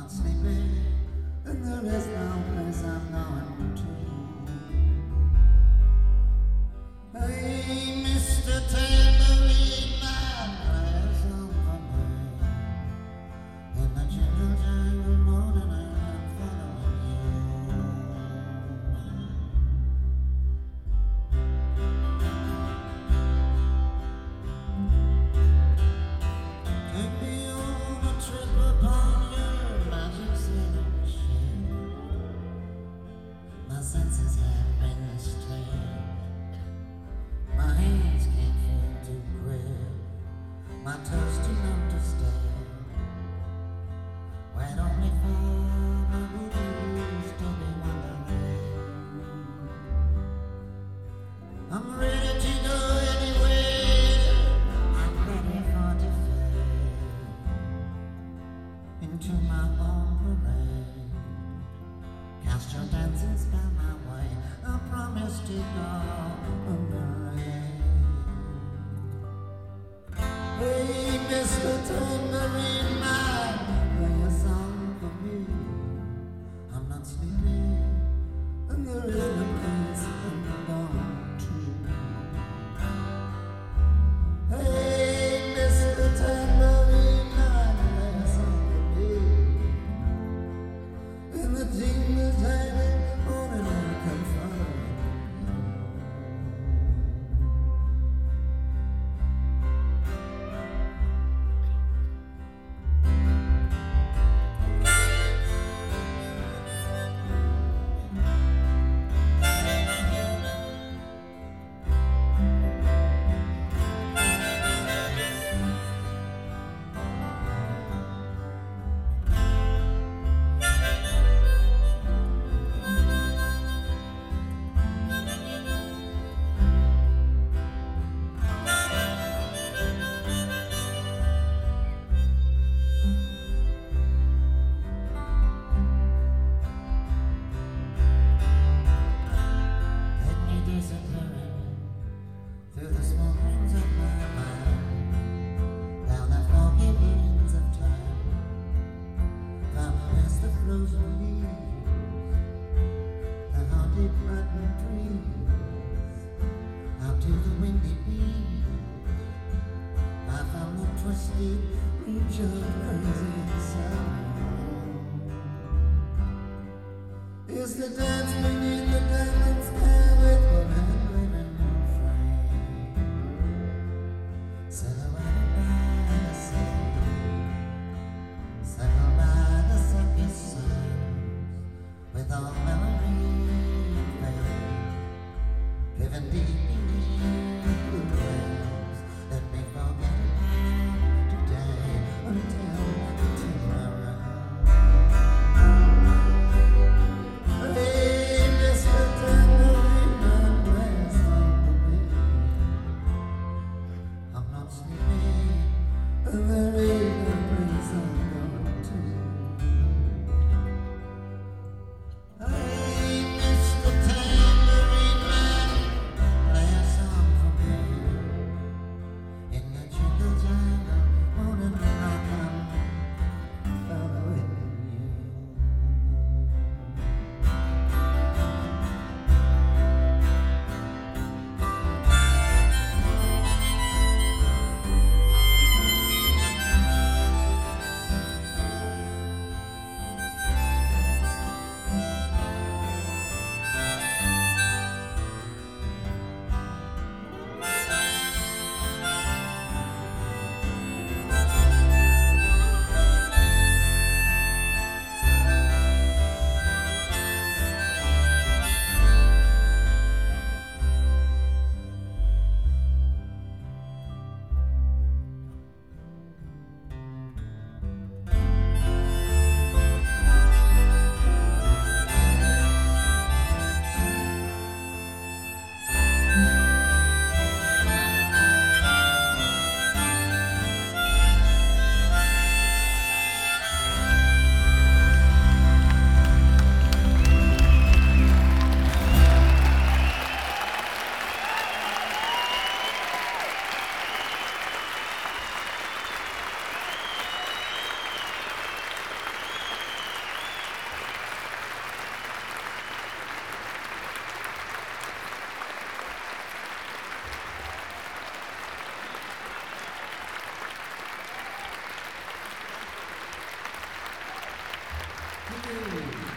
not sleeping, and there is no place I'm going to. Hey, Mr. Tambourine Man, play something for me. In the jingle jangle morning, I'm following you. Take me on a trip upon your magic sailing ship. My senses have been restrained. My hands can't feel to grip, my toes too numb to stare. Wait only for my boots to be wandering. I'm ready to go anywhere. I'm ready for to fade into my own parade. Cast your dancing spell my way. I promise to go away. Hey, Mr. Tambourine Man, play a song for me. I'm not sleeping, and there is no place I'm going to. Hey, Mr. Tambourine Man, play a song for me. In the jingle jangle morning, I can follow. Through the smoke rings of my mind, down the foggy winds of time, down past the frozen leaves, the haunted rotten trees, out to the windy beach. I found the twisted reach of crazy sound. Is the dance beneath the diamond sky with one hand waving? Silhouetted by the sea, circled by the circus signs, with all memory and faith, driven deep beneath the waves. Let me forget about today until tomorrow. Hey, Mr. Tambourine. Thank you.